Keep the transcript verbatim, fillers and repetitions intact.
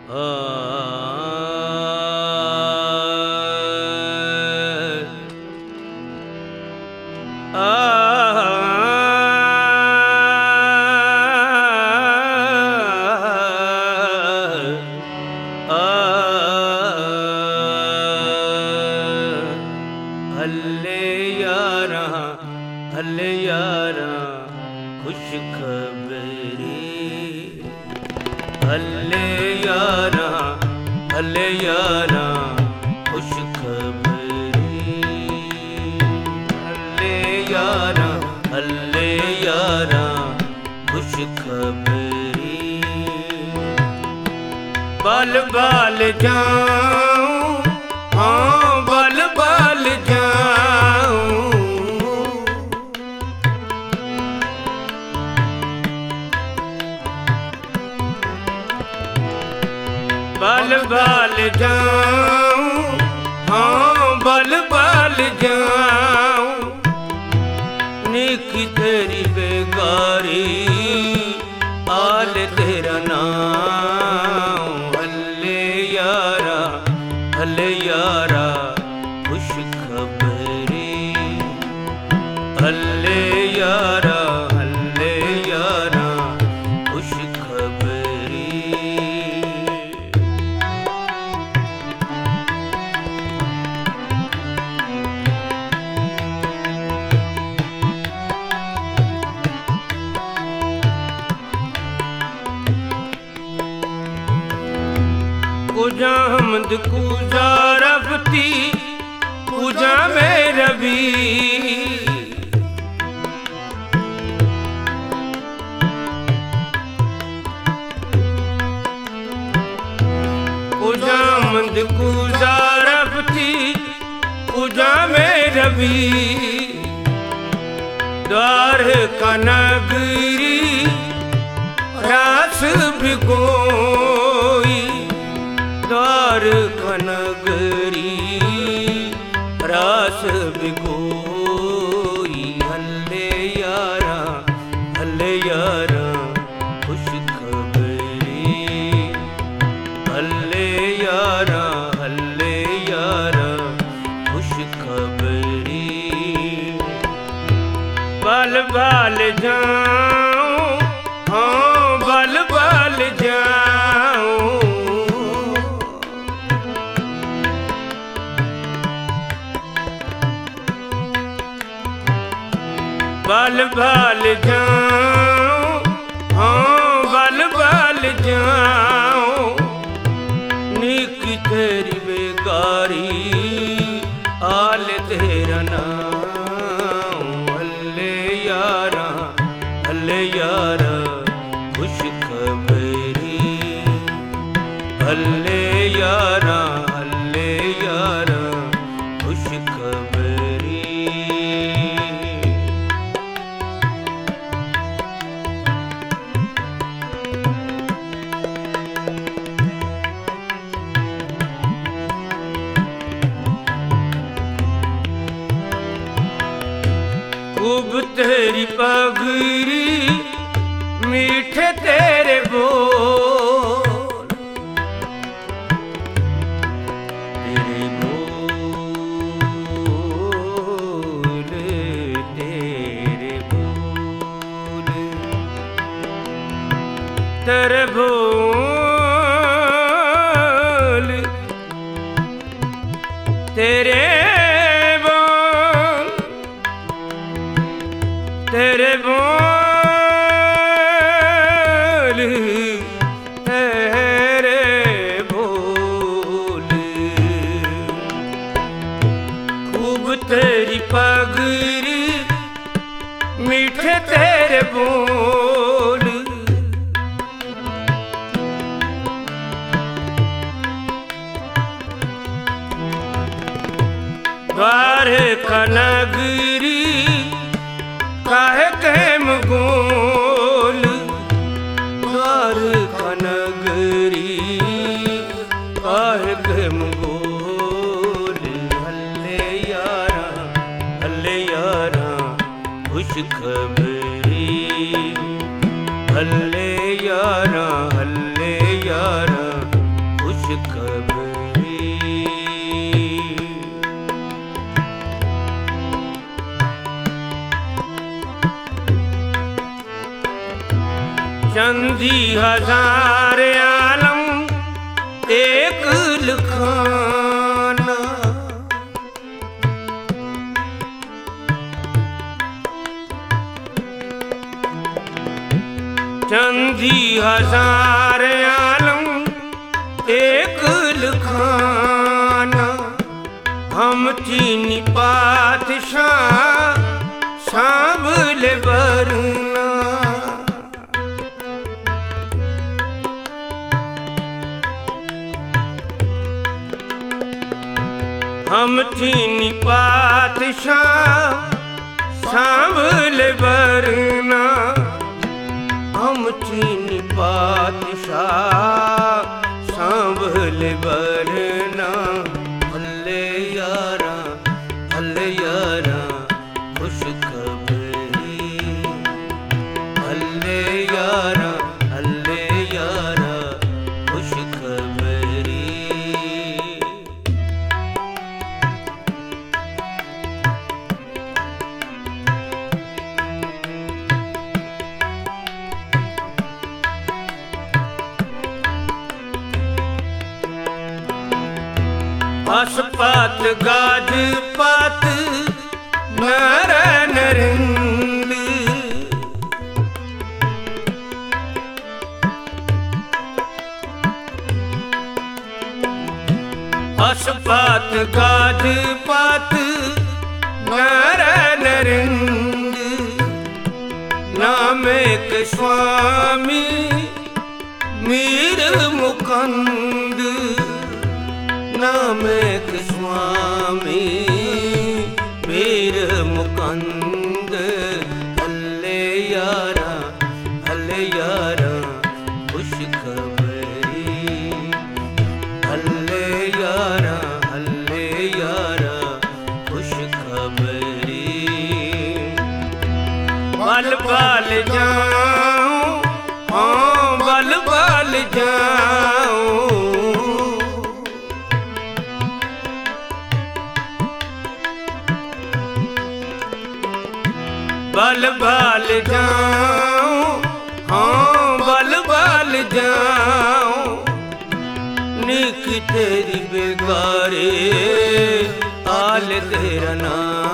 हल्ले यारा हल्ले यारा खुश खबरी, हल्ले यारा हल्ले यारा खुश खबरी, हल्ले यारा हल्ले यारा खुश खबरी। बाल बाल जाऊं हाँ बाल बाल जाऊं, बाल बाल जाऊं हाँ बाल बाल जाऊं, नेकी तेरी बेगारी आल तेरा नाम। हल्ले यारा हल्ले यारा खुश खबरी, हल्ले यारा हल्ले यारा खुश खबरी। कुजा हमद कुजा रफती कुजा में रबी, कुजा हमद कुजा रफती कुजा में रबी। द्वार का नगरी रास भिगोई, द्वार का नगरी रास भिगोई। हल्ले यारा हल्ले यारा खुश खबरी, हल्ले यारा हल्ले यारा खुश खबरी। बाल बाल जाऊं हाँ बाल बाल जाऊं, बाल बाल जाऊं हाँ बाल बाल जाऊं, नेकी तेरी बेगारी आल तेरा नाम। हल्ले यारा हल्ले यारा खुश खबरी, हल्ले यारा हल्ले यारा खुश खबरी। खूब तेरी पगरी मीठे तेरे बोल, तेरे बोल तेरे बोल, तेरे बोल तेरे तेरे बोल तेरे बोल, खूब तेरी पगरी मीठे तेरे बोल। द्वार का नगरी काहे कहम गोल, द्वार का नगरी काहे कहम गोल। हल्ले यारा हल्ले यारा खुश खबरी, हल्ले यारा हल्ले यारा खुशखबरी। चंदी हजार आलम एक लखाना, चंदी हजार आलम एक लखाना। हम चीनी पातशाह सांभले बरना, हम चीनी पातशाह सांभले बरना। हम चीनी पातशाह सांभले बरना। भले यारा भले यारा खुशखबरी, भले यारा भले यारा खुशखबरी। आसपात गाज पात नर नरिंद, आसपात गाज पात नर नरिंद। नाम एक स्वामी मीर मुकंद, नाम एक स्वामी मीर मुकंद। भले यारा भले यारा खुशखबरी, भले यारा भले यारा खुशखबरी। बल बल जाऊं हाँ बल बल जाऊं, बल बल जाऊं हाँ बल बल जाऊं। नीक तेरी बेगारे आल तेरा नाम,